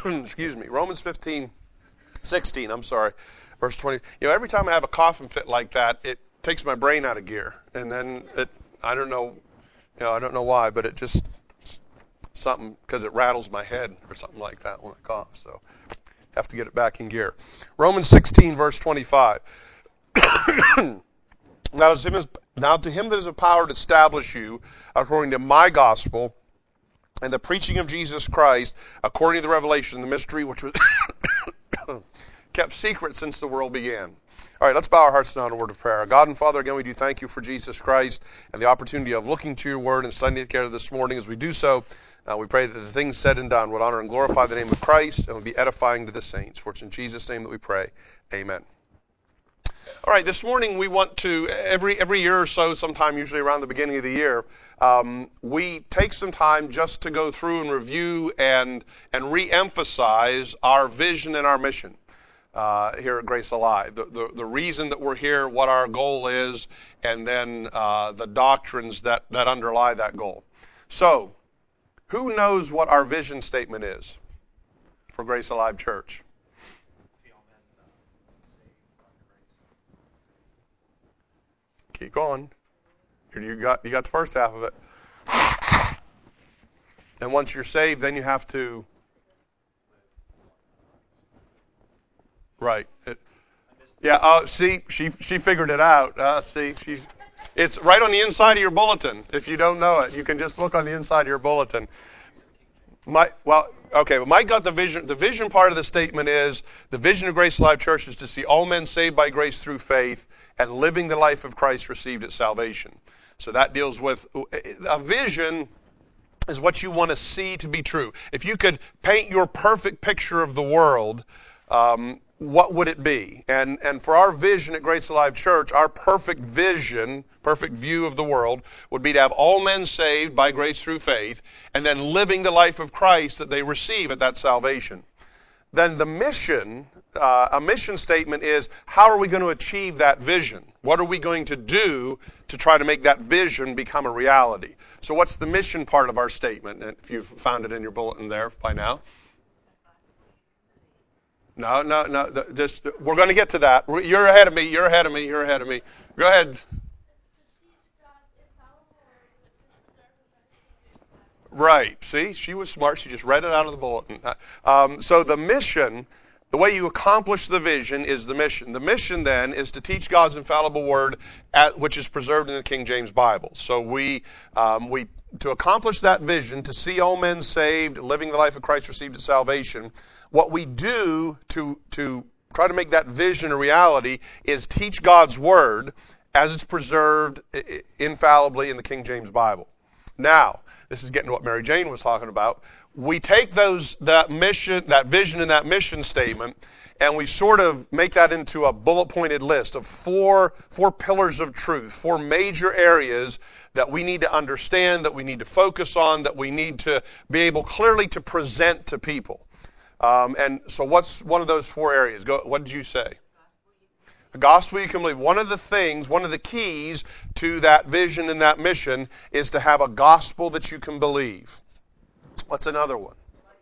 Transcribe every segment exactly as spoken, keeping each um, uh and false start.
excuse me, Romans fifteen, sixteen, I'm sorry, verse twenty. You know, every time I have a coughing fit like that, it takes my brain out of gear. And then it, I don't know, you know, I don't know why, but it just, something, because it rattles my head or something like that when I cough. So have to get it back in gear. Romans sixteen, verse twenty-five. Now, to him is, now to him that is of power to establish you according to my gospel and the preaching of Jesus Christ according to the revelation, the mystery which was kept secret since the world began. All right, let's bow our hearts now in a word of prayer. God and Father, again, we do thank you for Jesus Christ and the opportunity of looking to your word and studying it together this morning. As we do so, uh, we pray that the things said and done would honor and glorify the name of Christ and would be edifying to the saints. For it's in Jesus' name that we pray. Amen. All right, this morning we want to, every every year or so, sometime usually around the beginning of the year, um, we take some time just to go through and review and, and re-emphasize our vision and our mission uh, here at Grace Alive. The, the, the reason that we're here, what our goal is, and then uh, the doctrines that, that underlie that goal. So, who knows what our vision statement is for Grace Alive Church? Keep going. You got you got the first half of it. And once you're saved, then you have to. Right. It, yeah. Oh, see, she she figured it out. Uh, see, she's. It's right on the inside of your bulletin. If you don't know it, you can just look on the inside of your bulletin. My well, okay. But Mike got the vision. The vision part of the statement is the vision of Grace Alive Church is to see all men saved by grace through faith and living the life of Christ received at salvation. So that deals with a vision is what you want to see to be true. If you could paint your perfect picture of the world, um, what would it be? And and for our vision at Grace Alive Church, our perfect vision, perfect view of the world would be to have all men saved by grace through faith and then living the life of Christ that they receive at that salvation. Then the mission, uh, a mission statement is, how are we going to achieve that vision? What are we going to do to try to make that vision become a reality? So what's the mission part of our statement? And if you've found it in your bulletin there by now. No, no, no. Just, we're going to get to that. You're ahead of me. You're ahead of me. You're ahead of me. Go ahead. Right. See, she was smart. She just read it out of the bulletin. Um, so the mission, the way you accomplish the vision is the mission. The mission then is to teach God's infallible word, at, which is preserved in the King James Bible. So we, um, we, to accomplish that vision, to see all men saved, living the life of Christ received at salvation, what we do to, to try to make that vision a reality is teach God's word as it's preserved infallibly in the King James Bible. Now, this is getting to what Mary Jane was talking about. We take those that mission, that vision and that mission statement, and we sort of make that into a bullet-pointed list of four, four pillars of truth, four major areas that we need to understand, that we need to focus on, that we need to be able clearly to present to people. Um, and so what's one of those four areas? Go, what did you say? The gospel you can believe. One of the things, one of the keys to that vision and that mission is to have a gospel that you can believe. What's another one?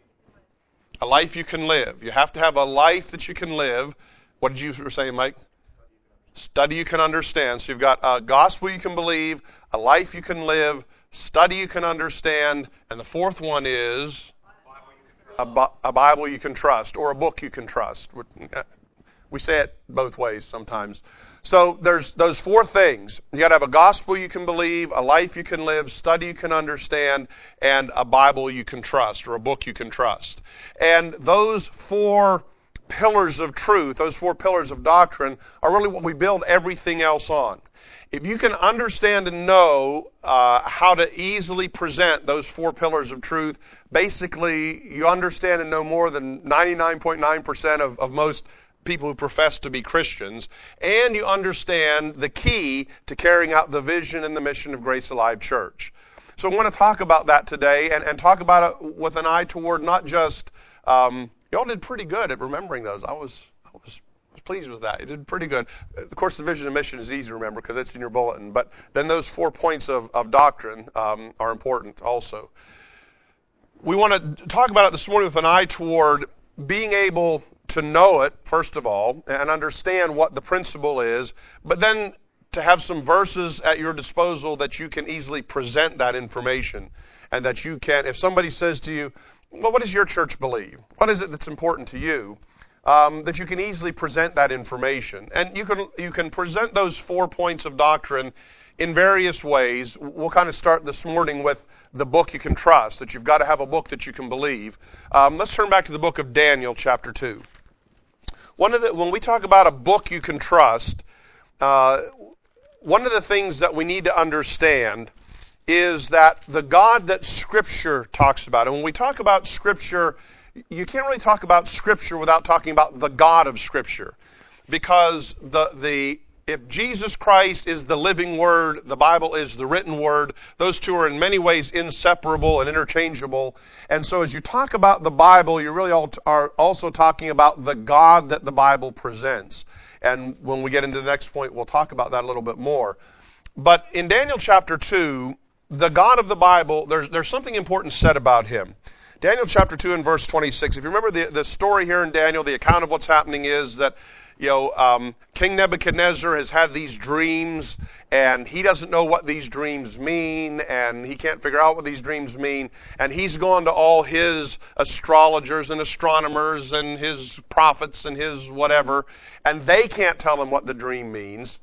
A life you can live. You have to have a life that you can live. What did you say, Mike? Study you can understand. So you've got a gospel you can believe, a life you can live, study you can understand, and the fourth one is a, a Bible you can trust, or a book you can trust. We say it both ways sometimes. So there's those four things. You got to have a gospel you can believe, a life you can live, study you can understand, and a Bible you can trust, or a book you can trust. And those four pillars of truth, those four pillars of doctrine, are really what we build everything else on. If you can understand and know uh, how to easily present those four pillars of truth, basically you understand and know more than ninety-nine point nine percent of, of most people who profess to be Christians, and you understand the key to carrying out the vision and the mission of Grace Alive Church. So I want to talk about that today, and, and talk about it with an eye toward not just, um, y'all did pretty good at remembering those. I was, I was, I was pleased with that. You did pretty good. Of course, the vision and mission is easy to remember because it's in your bulletin, but then those four points of, of doctrine um, are important also. we want to talk about it this morning with an eye toward being able to know it, first of all, and understand what the principle is, but then to have some verses at your disposal that you can easily present that information, and that you can, if somebody says to you, well, what does your church believe? What is it that's important to you? Um, that you can easily present that information. And you can you can present those four points of doctrine in various ways. We'll kind of start this morning with the book you can trust, that you've got to have a book that you can believe. Um, let's turn back to the book of Daniel, chapter two. One of the, when we talk about a book you can trust, uh, one of the things that we need to understand is that the God that Scripture talks about, and when we talk about Scripture, you can't really talk about Scripture without talking about the God of Scripture. Because the the if Jesus Christ is the living Word, the Bible is the written Word, those two are in many ways inseparable and interchangeable. And so as you talk about the Bible, you really are also talking about the God that the Bible presents. And when we get into the next point, we'll talk about that a little bit more. But in Daniel chapter two, the God of the Bible, there's, there's something important said about him. Daniel chapter two and verse twenty-six. If you remember the, the story here in Daniel, the account of what's happening is that, you know, um, King Nebuchadnezzar has had these dreams, and he doesn't know what these dreams mean, and he can't figure out what these dreams mean, and he's gone to all his astrologers and astronomers and his prophets and his whatever, and they can't tell him what the dream means.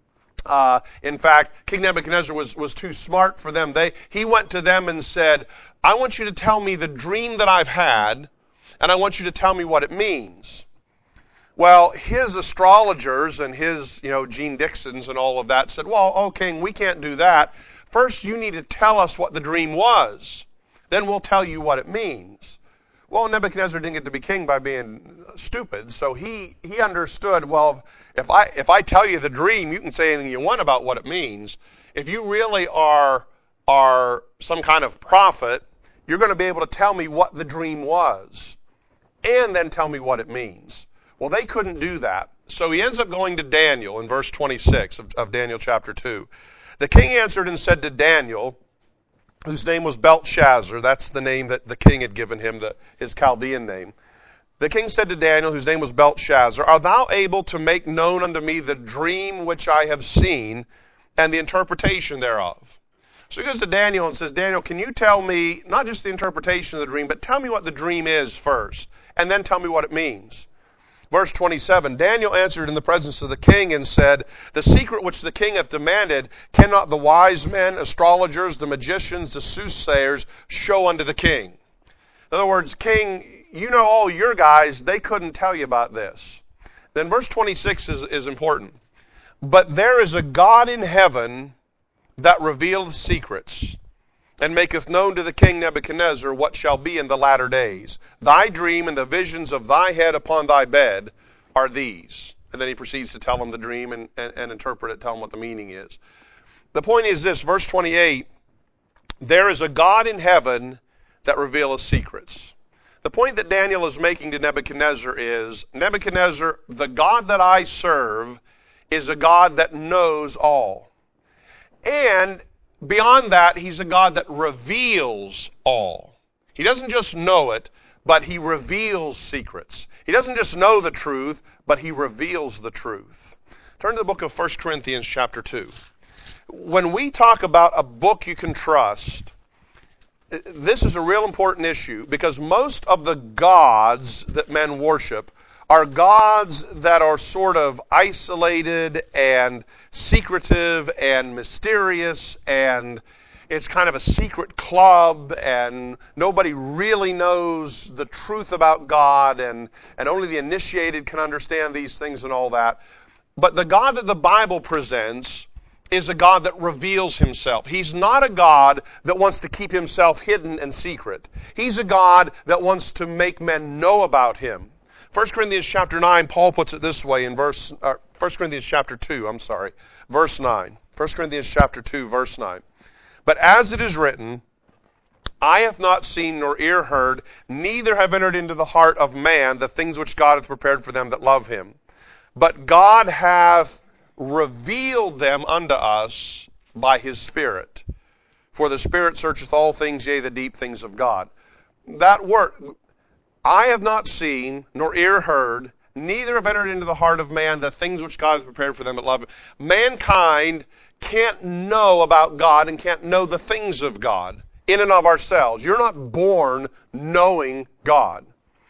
Uh, in fact, King Nebuchadnezzar was, was too smart for them. They, he went to them and said, I want you to tell me the dream that I've had, and I want you to tell me what it means. Well, his astrologers and his, you know, Gene Dixons and all of that said, well, oh, king, we can't do that. First, you need to tell us what the dream was. Then we'll tell you what it means. Well, Nebuchadnezzar didn't get to be king by being stupid, so he, he understood, well, if I, if I tell you the dream, you can say anything you want about what it means. If you really are, are some kind of prophet, you're going to be able to tell me what the dream was and then tell me what it means. Well, they couldn't do that. So he ends up going to Daniel in verse twenty-six of, of Daniel chapter two. The king answered and said to Daniel, whose name was Belteshazzar, that's the name that the king had given him, the, his Chaldean name. The king said to Daniel, whose name was Belteshazzar, art thou able to make known unto me the dream which I have seen and the interpretation thereof? So he goes to Daniel and says, Daniel, can you tell me, not just the interpretation of the dream, but tell me what the dream is first, and then tell me what it means. Verse twenty-seven, Daniel answered in the presence of the king and said, the secret which the king hath demanded cannot the wise men, astrologers, the magicians, the soothsayers show unto the king. In other words, king, you know all your guys, they couldn't tell you about this. Then verse twenty-six is, is important. But there is a God in heaven that revealeth secrets, and maketh known to the king Nebuchadnezzar what shall be in the latter days. Thy dream and the visions of thy head upon thy bed are these. And then he proceeds to tell him the dream and, and, and interpret it, tell him what the meaning is. The point is this, verse twenty-eight, there is a God in heaven that revealeth secrets. The point that Daniel is making to Nebuchadnezzar is, Nebuchadnezzar, the God that I serve is a God that knows all. And beyond that, he's a God that reveals all. He doesn't just know it, but he reveals secrets. He doesn't just know the truth, but he reveals the truth. Turn to the book of First Corinthians chapter two. When we talk about a book you can trust, this is a real important issue because most of the gods that men worship are gods that are sort of isolated and secretive and mysterious, and it's kind of a secret club, and nobody really knows the truth about God, and, and only the initiated can understand these things and all that. But the God that the Bible presents is a God that reveals himself. He's not a God that wants to keep himself hidden and secret. He's a God that wants to make men know about him. First Corinthians chapter nine, Paul puts it this way in verse, uh, First Corinthians chapter two, I'm sorry, verse nine. First Corinthians chapter two, verse nine. But as it is written, eye hath not seen nor ear heard, neither have entered into the heart of man the things which God hath prepared for them that love him. But God hath revealed them unto us by his Spirit. For the Spirit searcheth all things, yea, the deep things of God. that word, I have not seen, nor ear heard, neither have entered into the heart of man the things which God has prepared for them that love him. Mankind can't know about God and can't know the things of God in and of ourselves. You're not born knowing God.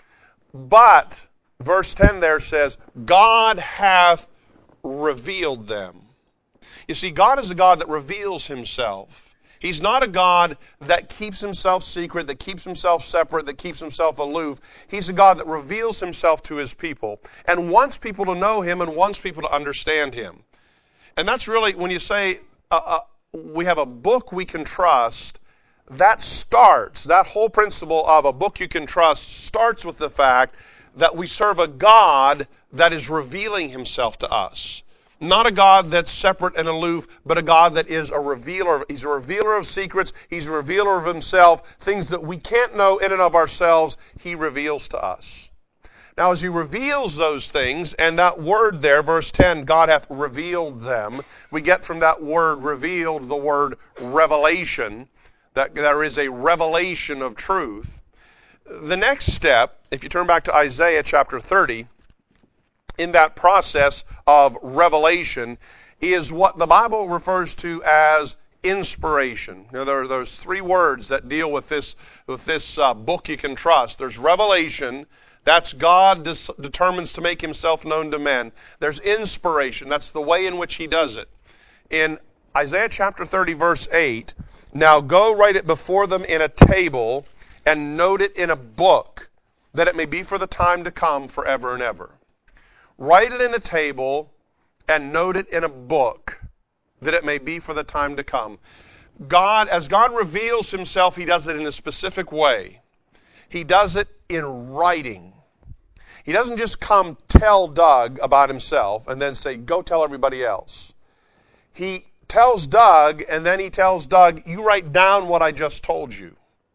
But, verse ten there says, God hath revealed them. You see, God is a God that reveals himself. He's not a God that keeps himself secret, that keeps himself separate, that keeps himself aloof. He's a God that reveals himself to his people and wants people to know him and wants people to understand him. And that's really, when you say uh, uh, we have a book we can trust, that starts, that whole principle of a book you can trust starts with the fact that we serve a God that is revealing himself to us. Not a God that's separate and aloof, but a God that is a revealer. He's a revealer of secrets. He's a revealer of himself. Things that we can't know in and of ourselves, he reveals to us. Now, as he reveals those things, and that word there, verse ten, God hath revealed them, we get from that word revealed the word revelation, that there is a revelation of truth. The next step, if you turn back to Isaiah chapter thirty, in that process of revelation is what the Bible refers to as inspiration. You know, there are those three words that deal with this, with this uh, book you can trust. There's revelation. That's God dis- determines to make himself known to men. There's inspiration. That's the way in which he does it. In Isaiah chapter thirty, verse eight, now go write it before them in a table and note it in a book, that it may be for the time to come forever and ever. Write it in a table and note it in a book, that it may be for the time to come. God, as God reveals himself, he does it in a specific way. He does it in writing. He doesn't just come tell Doug about himself and then say, go tell everybody else. He tells Doug, and then he tells Doug, you write down what I just told you.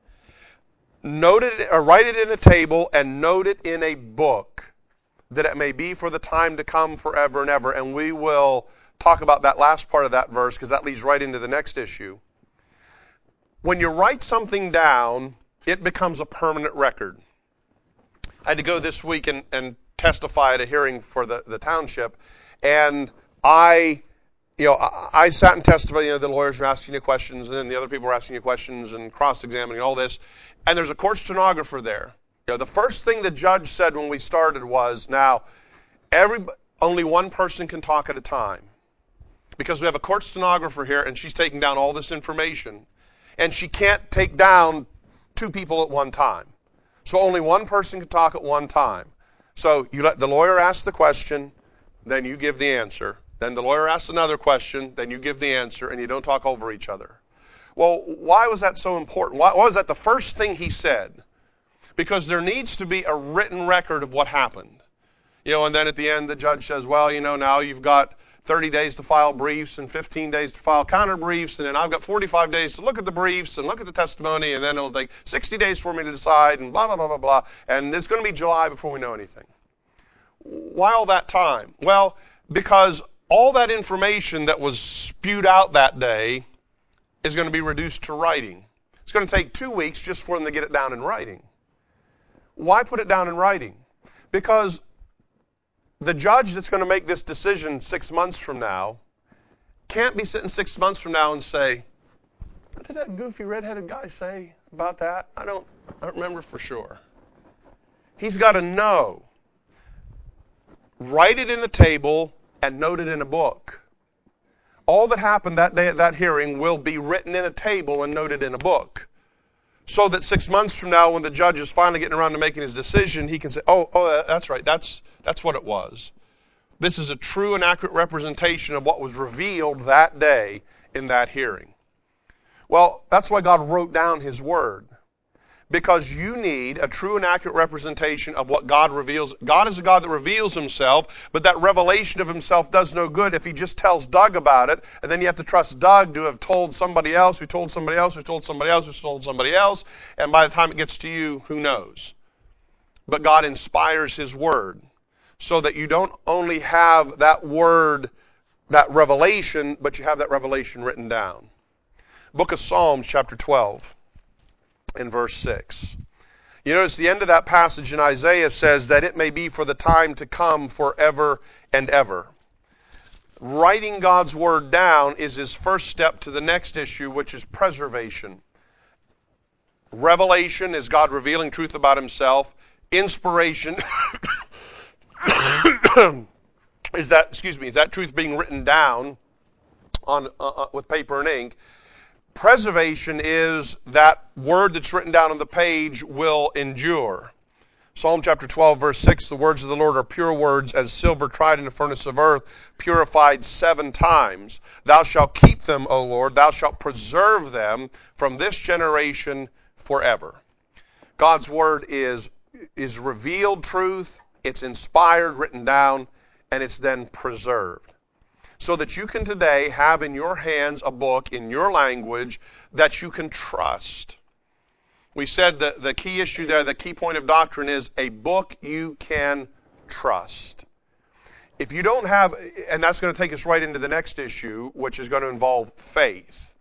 Note it, or write it in a table and note it in a book, that it may be for the time to come forever and ever. And we will talk about that last part of that verse, because that leads right into the next issue. When you write something down, it becomes a permanent record. I had to go this week and, and testify at a hearing for the, the township, and I, you know, I, I sat and testified. You know, the lawyers were asking you questions, and then the other people were asking you questions and cross-examining all this. And there's a court stenographer there. You know, the first thing the judge said when we started was, now, every, only one person can talk at a time, because we have a court stenographer here, and she's taking down all this information, and she can't take down two people at one time. So only one person can talk at one time. So you let the lawyer ask the question, then you give the answer. Then the lawyer asks another question, then you give the answer, and you don't talk over each other. Well, why was that so important? Why, why was that the first thing he said? Because there needs to be a written record of what happened. You know, and then at the end the judge says, well, you know, now you've got thirty days to file briefs and fifteen days to file counter briefs, and then I've got forty-five days to look at the briefs and look at the testimony, and then it'll take sixty days for me to decide, and blah, blah, blah, blah, blah. And it's going to be July before we know anything. Why all that time? Well, because all that information that was spewed out that day is going to be reduced to writing. It's going to take two weeks just for them to get it down in writing. Why put it down in writing? Because the judge that's going to make this decision six months from now can't be sitting six months from now and say, what did that goofy redheaded guy say about that? I don't, I don't remember for sure. He's got to know. Write it in a table and note it in a book. All that happened that day at that hearing will be written in a table and noted in a book. So that six months from now, when the judge is finally getting around to making his decision, he can say, oh, oh, that's right, that's, that's what it was. This is a true and accurate representation of what was revealed that day in that hearing. Well, that's why God wrote down his word. Because you need a true and accurate representation of what God reveals. God is a God that reveals himself, but that revelation of himself does no good if he just tells Doug about it, and then you have to trust Doug to have told somebody else, who told somebody else, who told somebody else, who told somebody else, and by the time it gets to you, who knows? But God inspires his word so that you don't only have that word, that revelation, but you have that revelation written down. Book of Psalms, chapter twelve. In verse six. You notice the end of that passage in Isaiah says that it may be for the time to come forever and ever. Writing God's word down is his first step to the next issue, which is preservation. Revelation is God revealing truth about himself. Inspiration is that, excuse me, is that truth being written down on uh, with paper and ink. Preservation is that word that's written down on the page will endure. Psalm chapter twelve, verse six, the words of the Lord are pure words, as silver tried in a furnace of earth, purified seven times. Thou shalt keep them, O Lord, thou shalt preserve them from this generation forever. God's word is, is revealed truth, it's inspired, written down, and it's then preserved. So that you can today have in your hands a book in your language that you can trust. We said that the key issue there, the key point of doctrine is a book you can trust. If you don't have, and that's going to take us right into the next issue, which is going to involve faith.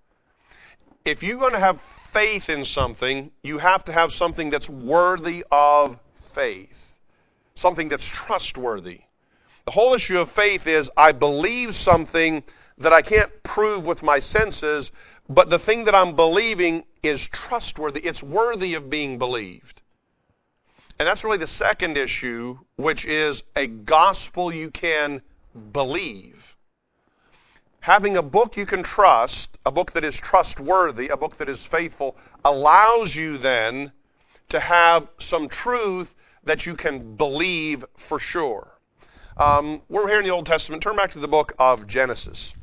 If you're going to have faith in something, you have to have something that's worthy of faith. Something that's trustworthy. The whole issue of faith is I believe something that I can't prove with my senses, but the thing that I'm believing is trustworthy. It's worthy of being believed. And that's really the second issue, which is a gospel you can believe. Having a book you can trust, a book that is trustworthy, a book that is faithful, allows you then to have some truth that you can believe for sure. Um, we're here in the Old Testament. Turn back to the book of Genesis.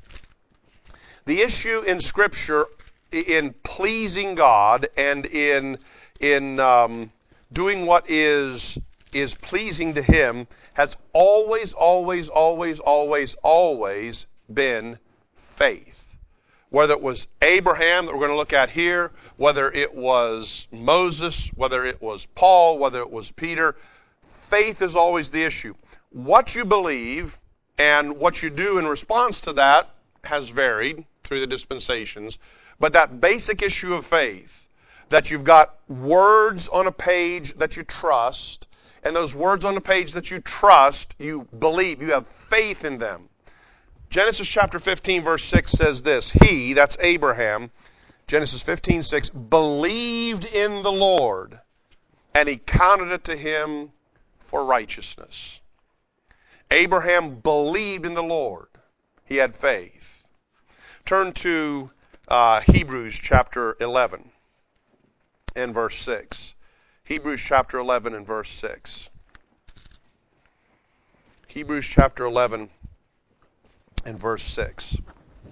The issue in Scripture in pleasing God and in in um, doing what is is pleasing to Him has always, always, always, always, always been faith. Whether it was Abraham that we're going to look at here, whether it was Moses, whether it was Paul, whether it was Peter, faith is always the issue. What you believe and what you do in response to that has varied through the dispensations, but that basic issue of faith, that you've got words on a page that you trust, and those words on the page that you trust, you believe, you have faith in them. Genesis chapter fifteen, verse six says this, he, that's Abraham, Genesis fifteen, six, believed in the Lord, and he counted it to him for righteousness. Abraham believed in the Lord. He had faith. Turn to uh, Hebrews chapter eleven and verse six. Hebrews chapter eleven and verse six. Hebrews chapter eleven and verse six.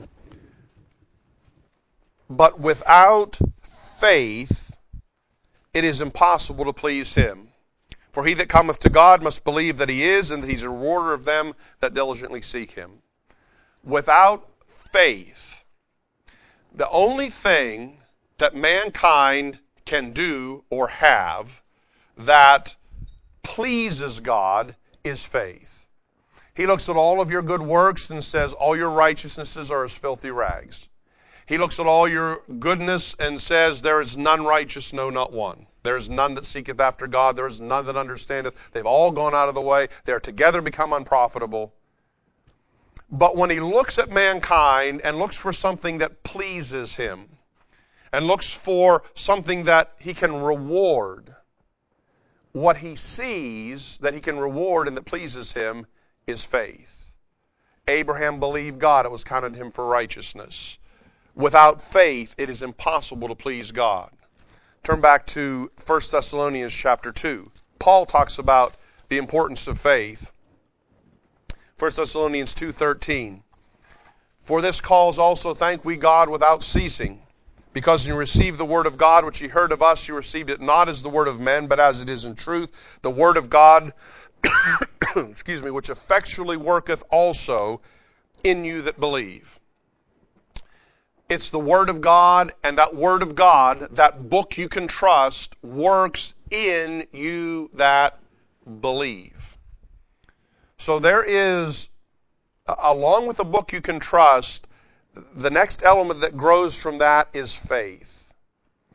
But without faith, it is impossible to please him. For he that cometh to God must believe that he is, and that he's a rewarder of them that diligently seek him. Without faith, the only thing that mankind can do or have that pleases God is faith. He looks at all of your good works and says, all your righteousnesses are as filthy rags. He looks at all your goodness and says, there is none righteous, no, not one. There is none that seeketh after God. There is none that understandeth. They've all gone out of the way. They are together become unprofitable. But when he looks at mankind and looks for something that pleases him, and looks for something that he can reward, what he sees that he can reward and that pleases him is faith. Abraham believed God. It was counted him for righteousness. Without faith, it is impossible to please God. Turn back to First Thessalonians chapter two. Paul talks about the importance of faith. First Thessalonians two thirteen. For this cause also thank we God without ceasing, because you received the word of God which ye heard of us, you received it not as the word of men, but as it is in truth, the word of God, excuse me, which effectually worketh also in you that believe. It's the Word of God, and that Word of God, that book you can trust, works in you that believe. So there is, along with a book you can trust, the next element that grows from that is faith.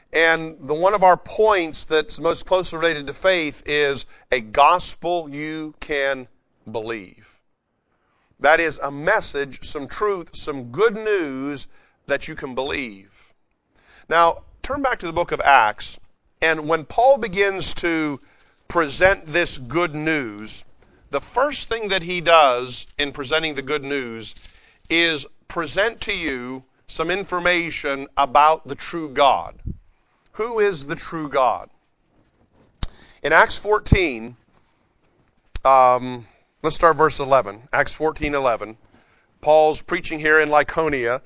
And the one of our points that's most closely related to faith is a gospel you can believe. That is a message, some truth, some good news that you can believe. Now, turn back to the book of Acts, and when Paul begins to present this good news, the first thing that he does in presenting the good news is present to you some information about the true God. Who is the true God? In Acts fourteen, um, let's start verse eleven. Acts fourteen eleven. Paul's preaching here in Lycaonia,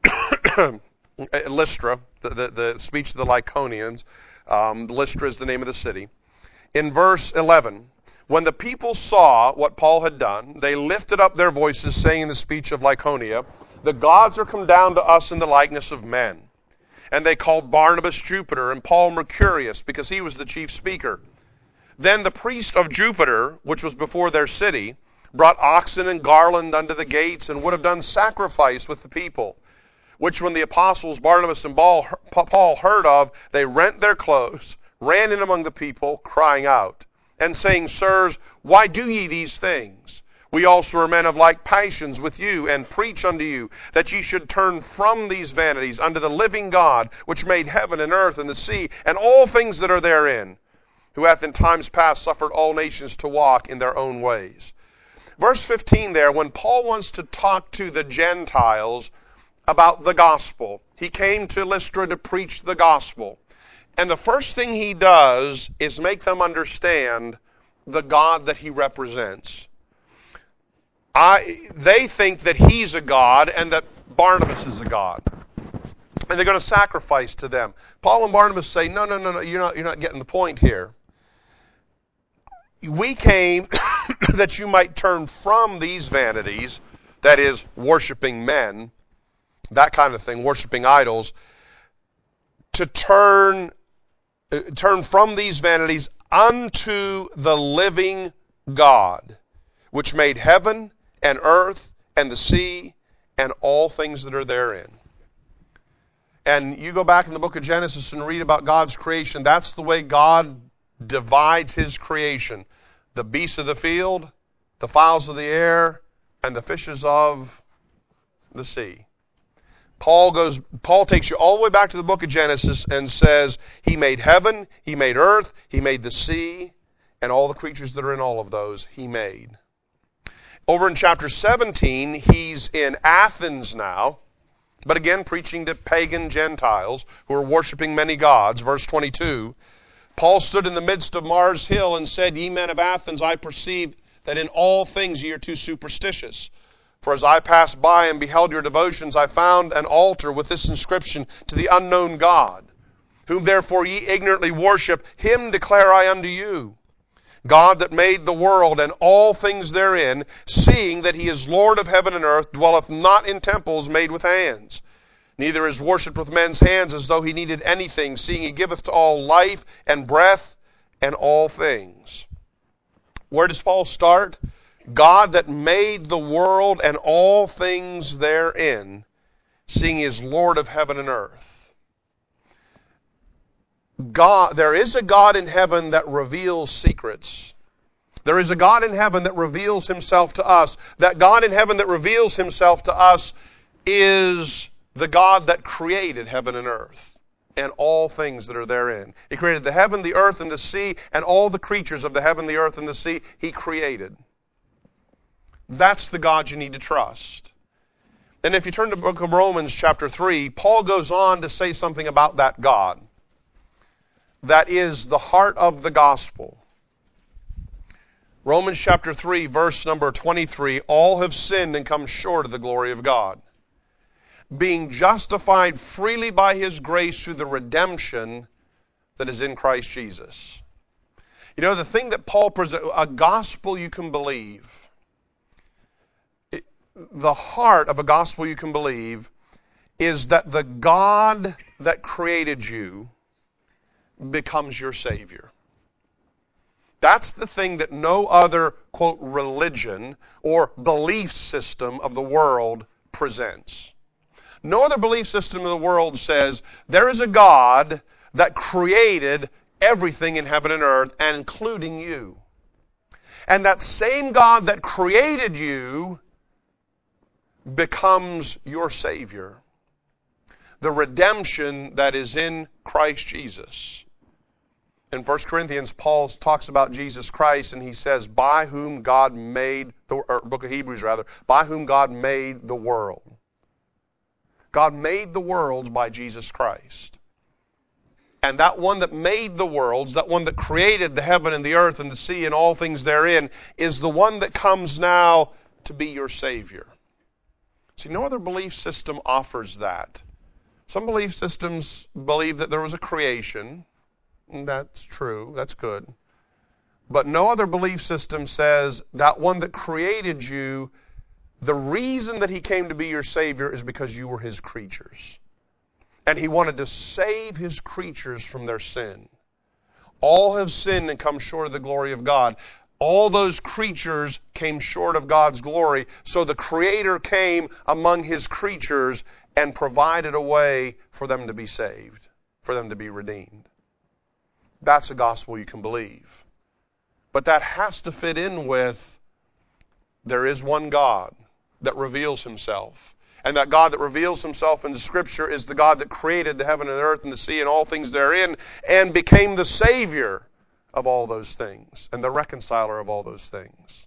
Lystra, the, the, the speech of the Lycaonians. Um, Lystra is the name of the city. In verse eleven, when the people saw what Paul had done, they lifted up their voices, saying in the speech of Lycaonia, "The gods are come down to us in the likeness of men." And they called Barnabas Jupiter and Paul Mercurius, because he was the chief speaker. Then the priest of Jupiter, which was before their city, brought oxen and garland unto the gates, and would have done sacrifice with the people. Which when the apostles Barnabas and Paul heard of, they rent their clothes, ran in among the people, crying out, and saying, "Sirs, why do ye these things? We also are men of like passions with you, and preach unto you, that ye should turn from these vanities unto the living God, which made heaven and earth and the sea, and all things that are therein, who hath in times past suffered all nations to walk in their own ways." Verse fifteen there, when Paul wants to talk to the Gentiles about the gospel, he came to Lystra to preach the gospel. And the first thing he does is make them understand the God that he represents. I, they think that he's a God and that Barnabas is a God. And they're going to sacrifice to them. Paul and Barnabas say, no, no, no, no, you're not, you're not getting the point here. We came that you might turn from these vanities, that is, worshiping men, that kind of thing, worshiping idols, to turn, uh, turn from these vanities unto the living God, which made heaven and earth and the sea and all things that are therein. And you go back in the book of Genesis and read about God's creation. That's the way God divides his creation. The beasts of the field, the fowls of the air, and the fishes of the sea. Paul goes. Paul takes you all the way back to the book of Genesis and says, he made heaven, he made earth, he made the sea, and all the creatures that are in all of those he made. Over in chapter seventeen, he's in Athens now, but again preaching to pagan Gentiles who are worshiping many gods. Verse twenty-two, Paul stood in the midst of Mars Hill and said, "Ye men of Athens, I perceive that in all things ye are too superstitious. For as I passed by and beheld your devotions, I found an altar with this inscription, to the unknown God. Whom therefore ye ignorantly worship, him declare I unto you. God that made the world and all things therein, seeing that he is Lord of heaven and earth, dwelleth not in temples made with hands. Neither is worshipped with men's hands as though he needed anything, seeing he giveth to all life and breath and all things." Where does Paul start? God that made the world and all things therein, seeing he is Lord of heaven and earth. God, there is a God in heaven that reveals secrets. There is a God in heaven that reveals himself to us. That God in heaven that reveals himself to us is the God that created heaven and earth and all things that are therein. He created the heaven, the earth, and the sea, and all the creatures of the heaven, the earth, and the sea he created. That's the God you need to trust. And if you turn to the book of Romans chapter three, Paul goes on to say something about that God. That is the heart of the gospel. Romans chapter three, verse number twenty-three, "All have sinned and come short of the glory of God, being justified freely by his grace through the redemption that is in Christ Jesus." You know, the thing that Paul presents, a gospel you can believe, it, the heart of a gospel you can believe is that the God that created you becomes your Savior. That's the thing that no other, quote, religion or belief system of the world presents. No other belief system in the world says there is a God that created everything in heaven and earth, and including you. And that same God that created you becomes your Savior. The redemption that is in Christ Jesus. In First Corinthians, Paul talks about Jesus Christ, and he says, by whom God made, the or book of Hebrews rather, by whom God made the world. God made the worlds by Jesus Christ. And that one that made the worlds, that one that created the heaven and the earth and the sea and all things therein, is the one that comes now to be your Savior. See, no other belief system offers that. Some belief systems believe that there was a creation. That's true. That's good. But no other belief system says that one that created you, the reason that he came to be your Savior is because you were his creatures. And he wanted to save his creatures from their sin. All have sinned and come short of the glory of God. All those creatures came short of God's glory. So the Creator came among his creatures and provided a way for them to be saved, for them to be redeemed. That's a gospel you can believe. But that has to fit in with there is one God that reveals himself. And that God that reveals himself in the Scripture is the God that created the heaven and the earth and the sea and all things therein and became the Savior of all those things and the reconciler of all those things.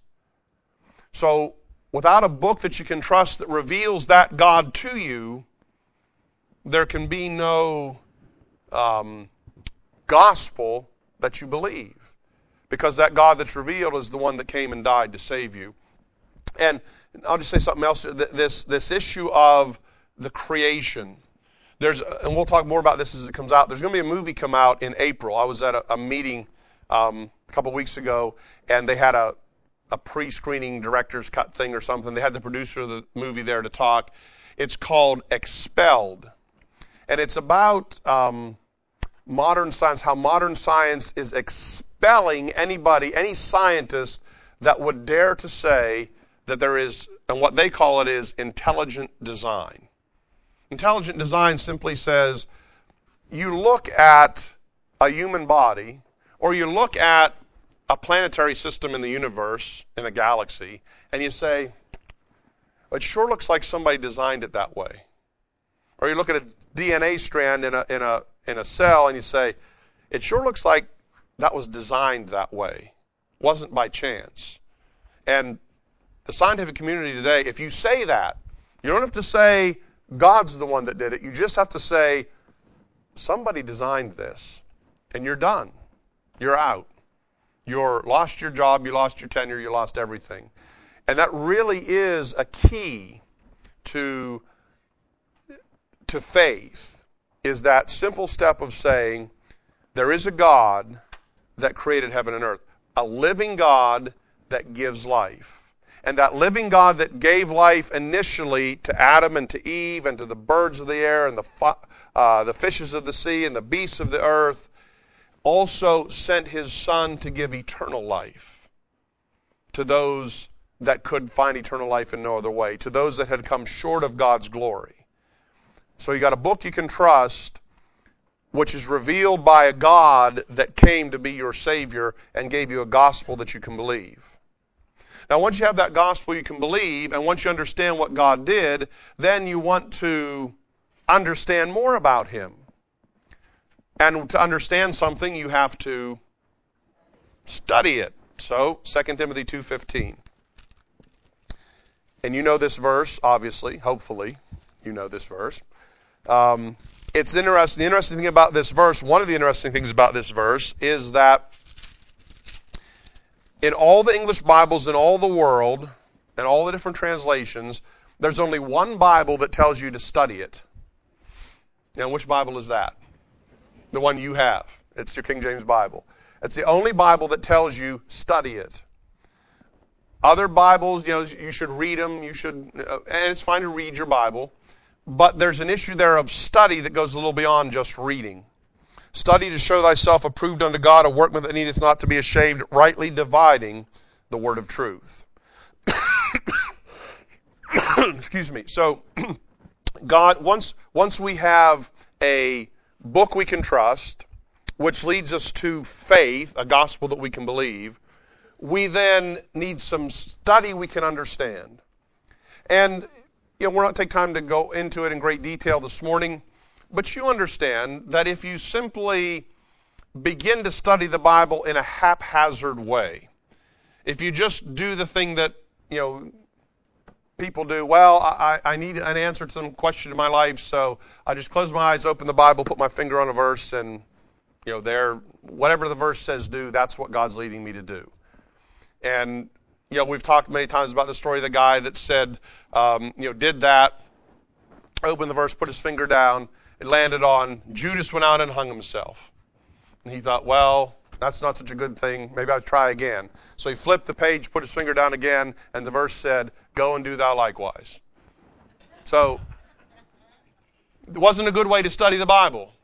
So, without a book that you can trust that reveals that God to you, there can be no um, gospel that you believe. Because that God that's revealed is the one that came and died to save you. And I'll just say something else. This, this issue of the creation. There's, and we'll talk more about this as it comes out. There's going to be a movie come out in April. I was at a, a meeting um, a couple weeks ago, and they had a, a pre-screening director's cut thing or something. They had the producer of the movie there to talk. It's called Expelled. And it's about um, modern science, how modern science is expelling anybody, any scientist that would dare to say that there is, and what they call it is, intelligent design. Intelligent design simply says, you look at a human body, or you look at a planetary system in the universe, in a galaxy, and you say, it sure looks like somebody designed it that way. Or you look at a D N A strand in a, in a, in a cell, and you say, it sure looks like that was designed that way. Wasn't by chance. And the scientific community today, if you say that, you don't have to say God's the one that did it. You just have to say somebody designed this, and you're done. You're out. You're lost your job, you lost your tenure, you lost everything. And that really is a key to, to faith, is that simple step of saying there is a God that created heaven and earth, a living God that gives life. And that living God that gave life initially to Adam and to Eve and to the birds of the air and the, uh, the fishes of the sea and the beasts of the earth also sent his Son to give eternal life to those that could find eternal life in no other way, to those that had come short of God's glory. So you got a book you can trust, which is revealed by a God that came to be your Savior and gave you a gospel that you can believe. Now, once you have that gospel you can believe, and once you understand what God did, then you want to understand more about him. And to understand something, you have to study it. So, Second Timothy two fifteen. And you know this verse, obviously, hopefully, you know this verse. Um, it's interesting. The interesting thing about this verse, one of the interesting things about this verse, is that in all the English Bibles in all the world, and all the different translations, there's only one Bible that tells you to study it. Now, which Bible is that? The one you have. It's your King James Bible. It's the only Bible that tells you study it. Other Bibles, you know, you should read them. You should, and it's fine to read your Bible, but there's an issue there of study that goes a little beyond just reading. Study to show thyself approved unto God, a workman that needeth not to be ashamed, rightly dividing the word of truth. Excuse me. So, God, once once we have a book we can trust, which leads us to faith, a gospel that we can believe. We then need some study we can understand. And you know, we're not take time to go into it in great detail this morning, but you understand that if you simply begin to study the Bible in a haphazard way, if you just do the thing that, you know, people do, well, I, I need an answer to some question in my life, so I just close my eyes, open the Bible, put my finger on a verse, and, you know, there, whatever the verse says do, that's what God's leading me to do. And, you know, we've talked many times about the story of the guy that said, um, you know, did that, opened the verse, put his finger down, it landed on Judas went out and hung himself. And he thought, well, that's not such a good thing. Maybe I'll try again. So he flipped the page, put his finger down again, and the verse said, go and do thou likewise. So it wasn't a good way to study the Bible.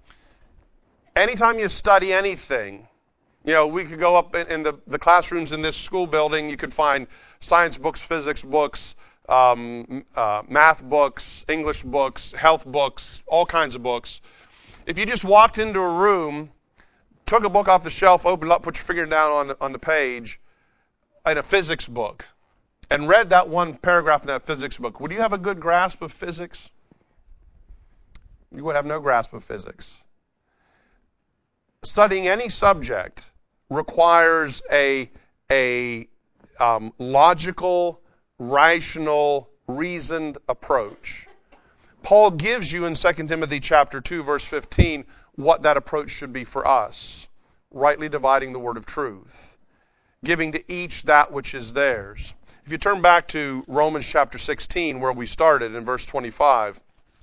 Anytime you study anything, you know, we could go up in, in the, the classrooms in this school building. You could find science books, physics books, um, uh, math books, English books, health books, all kinds of books. If you just walked into a room, took a book off the shelf, opened it up, put your finger down on the, on the page, in a physics book, and read that one paragraph in that physics book, would you have a good grasp of physics? You would have no grasp of physics. Studying any subject requires a, a um, logical, rational, reasoned approach. Paul gives you in Second Timothy chapter two, verse fifteen, what that approach should be for us. Rightly dividing the word of truth. Giving to each that which is theirs. If you turn back to Romans chapter sixteen, where we started in verse twenty-five,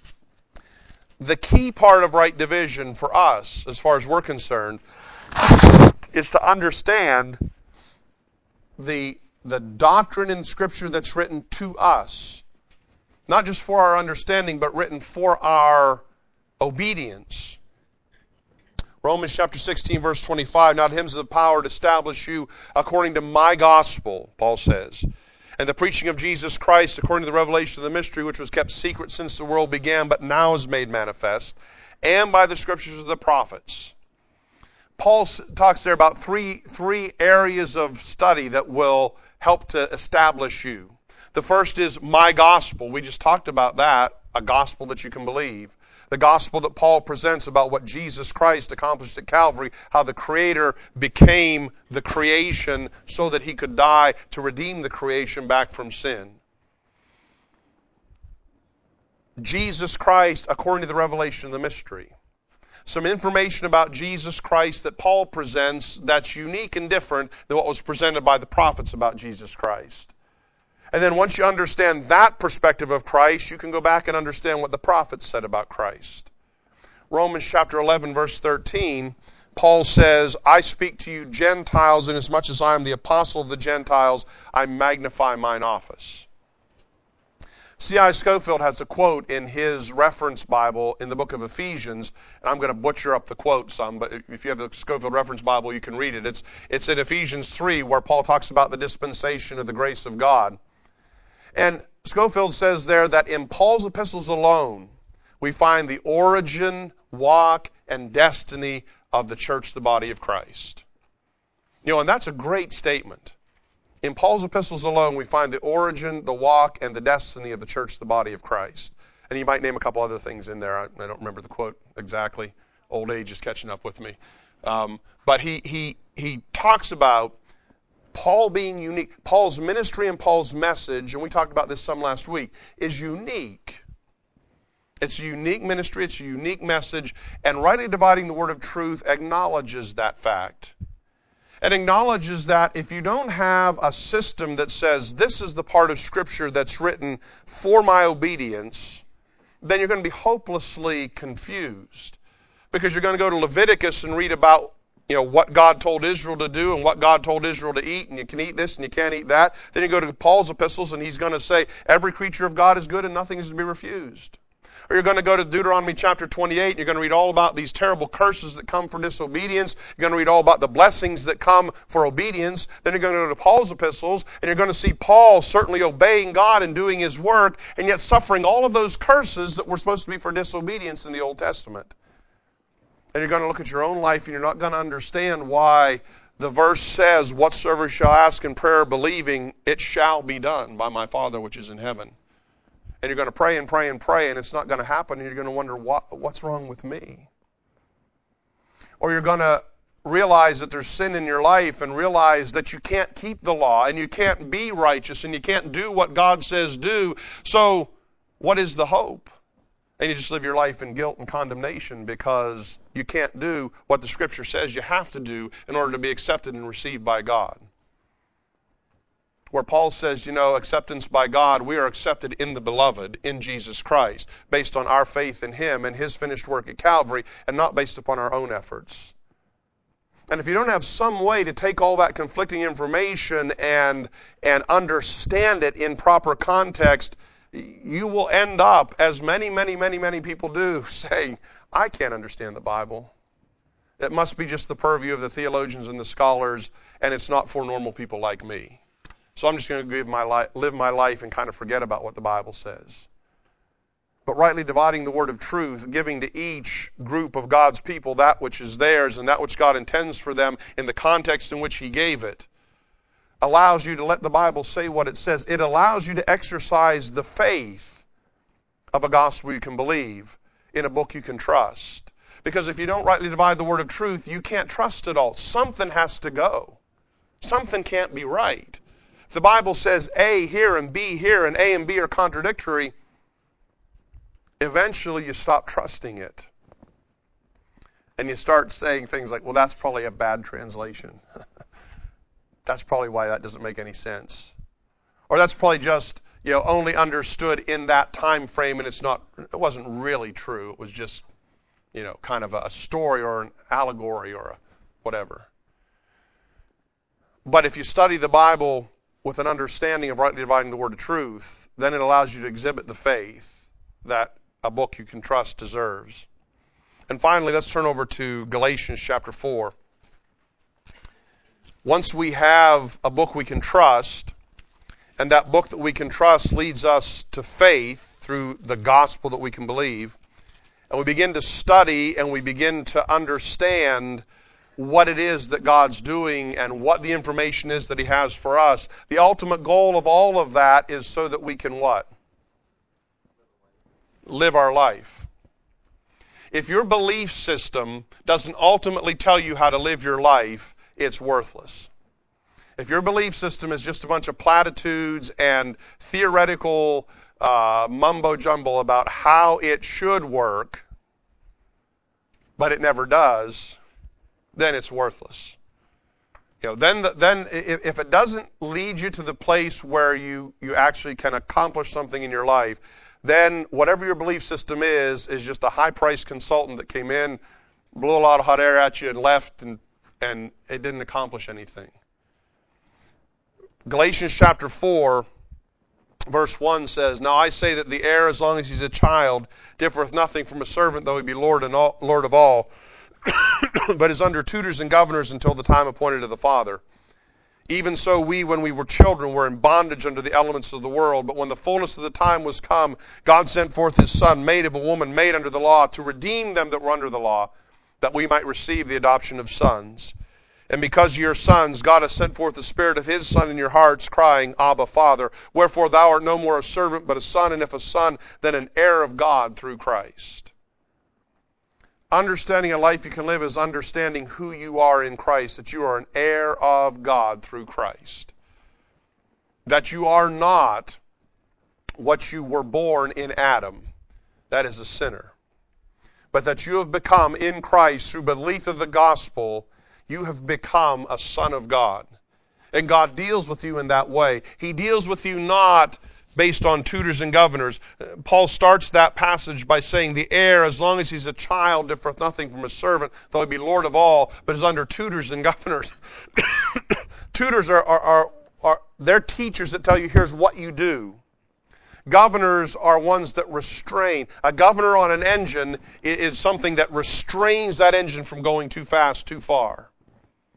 the key part of right division for us, as far as we're concerned, is to understand the, the doctrine in Scripture that's written to us. Not just for our understanding, but written for our obedience. Romans chapter sixteen, verse twenty-five, now to him is the power to establish you according to my gospel, Paul says, and the preaching of Jesus Christ according to the revelation of the mystery which was kept secret since the world began, but now is made manifest, and by the scriptures of the prophets. Paul talks there about three, three areas of study that will help to establish you. The first is my gospel. We just talked about that, a gospel that you can believe. The gospel that Paul presents about what Jesus Christ accomplished at Calvary, how the Creator became the creation so that He could die to redeem the creation back from sin. Jesus Christ according to the revelation of the mystery. Some information about Jesus Christ that Paul presents that's unique and different than what was presented by the prophets about Jesus Christ. And then once you understand that perspective of Christ, you can go back and understand what the prophets said about Christ. Romans chapter eleven, verse thirteen, Paul says, I speak to you Gentiles, inasmuch as I am the apostle of the Gentiles, I magnify mine office. C I Scofield has a quote in his reference Bible in the book of Ephesians, and I'm going to butcher up the quote some, but if you have the Scofield reference Bible, you can read it. It's, it's in Ephesians three, where Paul talks about the dispensation of the grace of God. And Scofield says there that in Paul's epistles alone, we find the origin, walk, and destiny of the church, the body of Christ. You know, and that's a great statement. In Paul's epistles alone, we find the origin, the walk, and the destiny of the church, the body of Christ. And you might name a couple other things in there. I, I don't remember the quote exactly. Old age is catching up with me. Um, but he, he, he talks about Paul being unique. Paul's ministry and Paul's message, and we talked about this some last week, is unique. It's a unique ministry. It's a unique message. And rightly dividing the word of truth acknowledges that fact. It acknowledges that if you don't have a system that says this is the part of Scripture that's written for my obedience, then you're going to be hopelessly confused. Because you're going to go to Leviticus and read about you know, what God told Israel to do and what God told Israel to eat, and you can eat this and you can't eat that. Then you go to Paul's epistles and he's going to say, every creature of God is good and nothing is to be refused. Or you're going to go to Deuteronomy chapter twenty-eight and you're going to read all about these terrible curses that come for disobedience. You're going to read all about the blessings that come for obedience. Then you're going to go to Paul's epistles and you're going to see Paul certainly obeying God and doing his work and yet suffering all of those curses that were supposed to be for disobedience in the Old Testament. And you're going to look at your own life and you're not going to understand why the verse says, whatsoever shall ask in prayer, believing, it shall be done by my Father which is in heaven. And you're going to pray and pray and pray, and it's not going to happen, and you're going to wonder, what, what's wrong with me? Or you're going to realize that there's sin in your life and realize that you can't keep the law and you can't be righteous and you can't do what God says do. So what is the hope? And you just live your life in guilt and condemnation because you can't do what the Scripture says you have to do in order to be accepted and received by God. Where Paul says, you know, acceptance by God, we are accepted in the Beloved, in Jesus Christ, based on our faith in Him and His finished work at Calvary, and not based upon our own efforts. And if you don't have some way to take all that conflicting information and, and understand it in proper context, you will end up, as many, many, many, many people do, saying, I can't understand the Bible. It must be just the purview of the theologians and the scholars, and it's not for normal people like me. So I'm just going to give my li- live my life and kind of forget about what the Bible says. But rightly dividing the word of truth, giving to each group of God's people that which is theirs and that which God intends for them in the context in which He gave it, allows you to let the Bible say what it says. It allows you to exercise the faith of a gospel you can believe in a book you can trust. Because if you don't rightly divide the word of truth, you can't trust it all. Something has to go. Something can't be right. If the Bible says A here and B here and A and B are contradictory, eventually you stop trusting it. And you start saying things like, well, that's probably a bad translation. That's probably why that doesn't make any sense. Or that's probably just, you know, only understood in that time frame and it's not, it wasn't really true. It was just, you know, kind of a story or an allegory or a whatever. But if you study the Bible with an understanding of rightly dividing the word of truth, then it allows you to exhibit the faith that a book you can trust deserves. And finally, let's turn over to Galatians chapter four. Once we have a book we can trust, and that book that we can trust leads us to faith through the gospel that we can believe, and we begin to study and we begin to understand what it is that God's doing and what the information is that He has for us, the ultimate goal of all of that is so that we can what? Live our life. If your belief system doesn't ultimately tell you how to live your life, it's worthless. If your belief system is just a bunch of platitudes and theoretical uh, mumbo-jumbo about how it should work, but it never does, then it's worthless. You know, then, the, then if, if it doesn't lead you to the place where you, you actually can accomplish something in your life, then whatever your belief system is, is just a high-priced consultant that came in, blew a lot of hot air at you and left, and, and it didn't accomplish anything. Galatians chapter four, verse one says, Now I say that the heir, as long as he's a child, differeth nothing from a servant, though he be Lord and all, Lord of all, but is under tutors and governors until the time appointed of the Father. Even so we, when we were children, were in bondage under the elements of the world. But when the fullness of the time was come, God sent forth His Son, made of a woman, made under the law, to redeem them that were under the law, that we might receive the adoption of sons. And because ye are sons, God hath sent forth the Spirit of His Son in your hearts, crying, Abba, Father. Wherefore thou art no more a servant, but a son, and if a son, then an heir of God through Christ. Understanding a life you can live is understanding who you are in Christ, that you are an heir of God through Christ. That you are not what you were born in Adam, that is a sinner. But that you have become in Christ through belief of the gospel, you have become a son of God. And God deals with you in that way. He deals with you not based on tutors and governors. Paul starts that passage by saying, the heir, as long as he's a child, differeth nothing from a servant, though he be Lord of all, but is under tutors and governors. Tutors are, are, are, are they're teachers that tell you, here's what you do. Governors are ones that restrain. A governor on an engine is something that restrains that engine from going too fast, too far.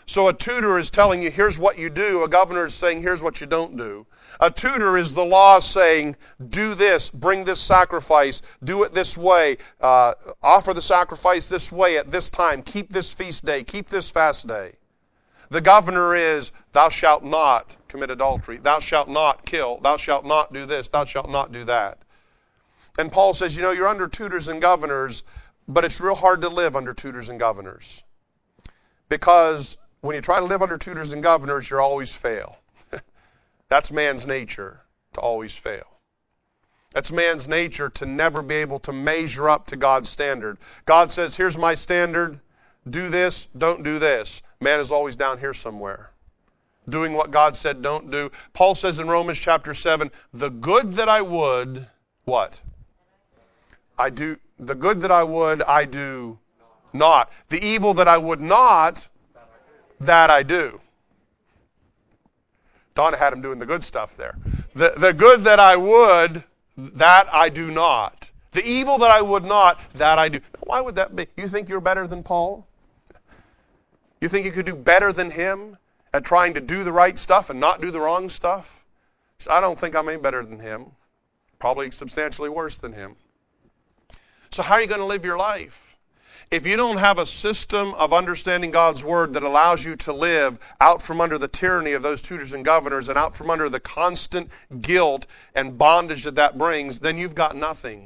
So a tutor is telling you, here's what you do. A governor is saying, here's what you don't do. A tutor is the law saying, do this, bring this sacrifice, do it this way, uh, offer the sacrifice this way at this time, keep this feast day, keep this fast day. The governor is, thou shalt not commit adultery, thou shalt not kill, thou shalt not do this, thou shalt not do that. And Paul says, you know, you're under tutors and governors, but it's real hard to live under tutors and governors. Because when you try to live under tutors and governors, you always fail. That's man's nature, to always fail. That's man's nature to never be able to measure up to God's standard. God says, here's my standard. Do this, don't do this. Man is always down here somewhere, doing what God said don't do. Paul says in Romans chapter seven, the good that I would, what? I do, the good that I would, I do not. The evil that I would not, that I do. Donna had him doing the good stuff there. The, the good that I would, that I do not. The evil that I would not, that I do. Why would that be? You think you're better than Paul? You think you could do better than him at trying to do the right stuff and not do the wrong stuff? So I don't think I'm any better than him. Probably substantially worse than him. So how are you going to live your life? If you don't have a system of understanding God's Word that allows you to live out from under the tyranny of those tutors and governors and out from under the constant guilt and bondage that that brings, then you've got nothing.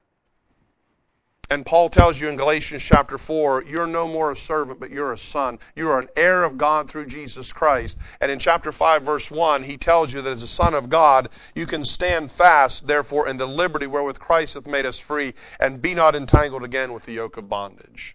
And Paul tells you in Galatians chapter four, you're no more a servant, but you're a son. You are an heir of God through Jesus Christ. And in chapter five, verse one, he tells you that as a son of God, you can stand fast, therefore, in the liberty wherewith Christ hath made us free, and be not entangled again with the yoke of bondage.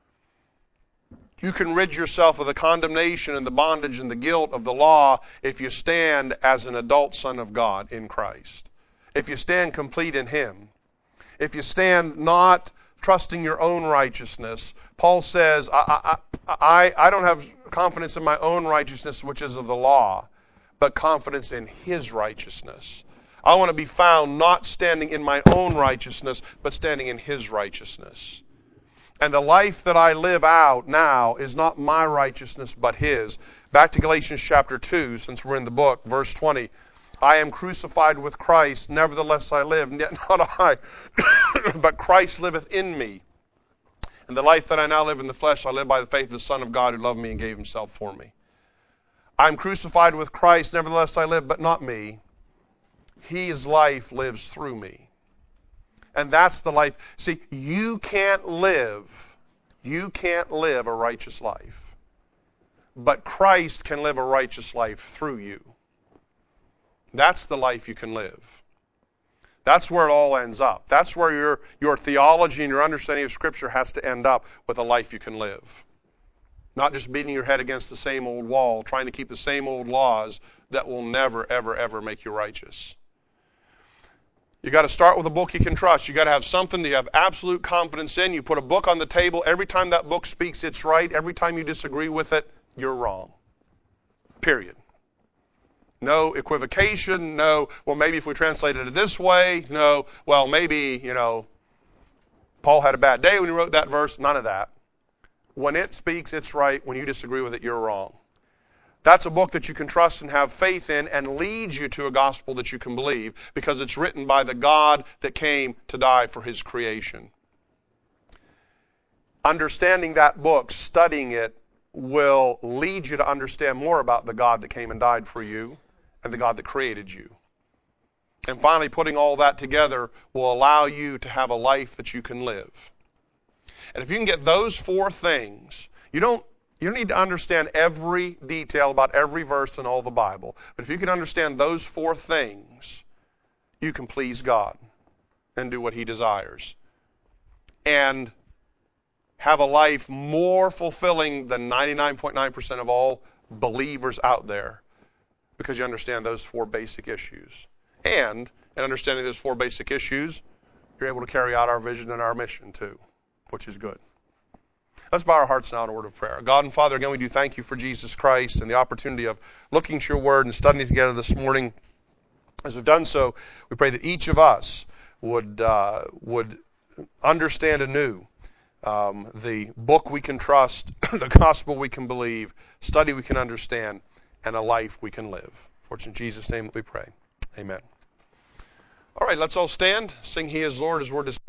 You can rid yourself of the condemnation and the bondage and the guilt of the law if you stand as an adult son of God in Christ. If you stand complete in Him. If you stand not trusting your own righteousness. Paul says, I, I, I, I don't have confidence in my own righteousness, which is of the law, but confidence in His righteousness. I want to be found not standing in my own righteousness, but standing in His righteousness. And the life that I live out now is not my righteousness, but His. Back to Galatians chapter two, since we're in the book, verse twenty. I am crucified with Christ, nevertheless I live, yet not I, but Christ liveth in me. And the life that I now live in the flesh, I live by the faith of the Son of God who loved me and gave Himself for me. I am crucified with Christ, nevertheless I live, but not me. His life lives through me. And that's the life. See, you can't live, you can't live a righteous life. But Christ can live a righteous life through you. That's the life you can live. That's where it all ends up. That's where your, your theology and your understanding of Scripture has to end up, with a life you can live. Not just beating your head against the same old wall, trying to keep the same old laws that will never, ever, ever make you righteous. You got to start with a book you can trust. You got to have something that you have absolute confidence in. You put a book on the table. Every time that book speaks, it's right. Every time you disagree with it, you're wrong. Period. No equivocation, no, well, maybe if we translated it this way, no, well, maybe, you know, Paul had a bad day when he wrote that verse. None of that. When it speaks, it's right. When you disagree with it, you're wrong. That's a book that you can trust and have faith in, and leads you to a gospel that you can believe, because it's written by the God that came to die for His creation. Understanding that book, studying it, will lead you to understand more about the God that came and died for you, and the God that created you. And finally, putting all that together will allow you to have a life that you can live. And if you can get those four things, you don't, you don't need to understand every detail about every verse in all the Bible. But if you can understand those four things, you can please God and do what He desires. And have a life more fulfilling than ninety-nine point nine percent of all believers out there, because you understand those four basic issues. And in understanding those four basic issues, you're able to carry out our vision and our mission too, which is good. Let's bow our hearts now in a word of prayer. God and Father, again, we do thank You for Jesus Christ and the opportunity of looking to Your Word and studying together this morning. As we've done so, we pray that each of us would, uh, would understand anew um, the book we can trust, the gospel we can believe, study we can understand, and a life we can live. For it's in Jesus' name that we pray. Amen. All right, let's all stand. Sing He is Lord. His word is